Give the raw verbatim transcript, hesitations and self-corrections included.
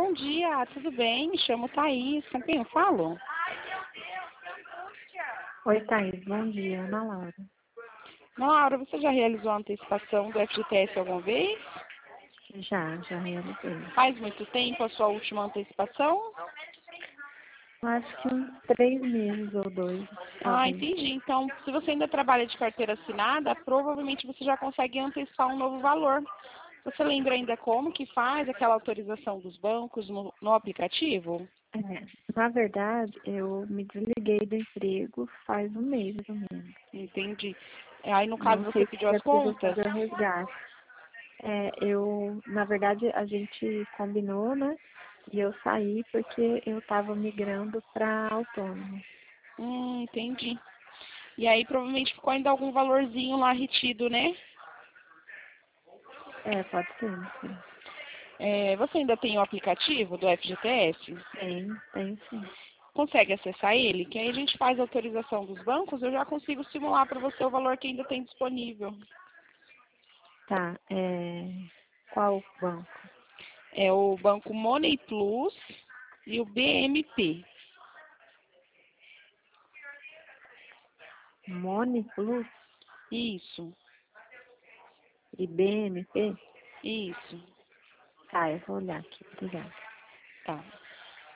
bom dia, tudo bem? Me chamo Thaís, com quem eu falo? Oi, Thaís, bom dia, Ana Laura. Laura, você já realizou a antecipação do F G T S alguma vez? Já, já realizei. Faz muito tempo a sua última antecipação? Eu acho que uns três meses ou dois, Ah, talvez. entendi. Então, se você ainda trabalha de carteira assinada, provavelmente você já consegue antecipar um novo valor. Você lembra ainda como que faz aquela autorização dos bancos no, no aplicativo? É, na verdade, eu me desliguei do emprego faz um mês, mais ou menos. Entendi. Aí, no caso, Não você sei pediu se as é preciso contas? fazer o resgate. É, eu, na verdade, a gente combinou, né? E eu saí porque eu estava migrando para autônomo. Hum, entendi. E aí, provavelmente ficou ainda algum valorzinho lá retido, né? É, pode ser, não sei. É, você ainda tem o aplicativo do F G T S? Tem, tem sim. Consegue acessar ele? Que aí a gente faz a autorização dos bancos, eu já consigo simular para você o valor que ainda tem disponível. Tá, é... Qual banco? É o Banco Money Plus e o B M P. Mone Plus Isso, e B M P? isso. Tá, eu vou olhar aqui. Obrigada. Tá.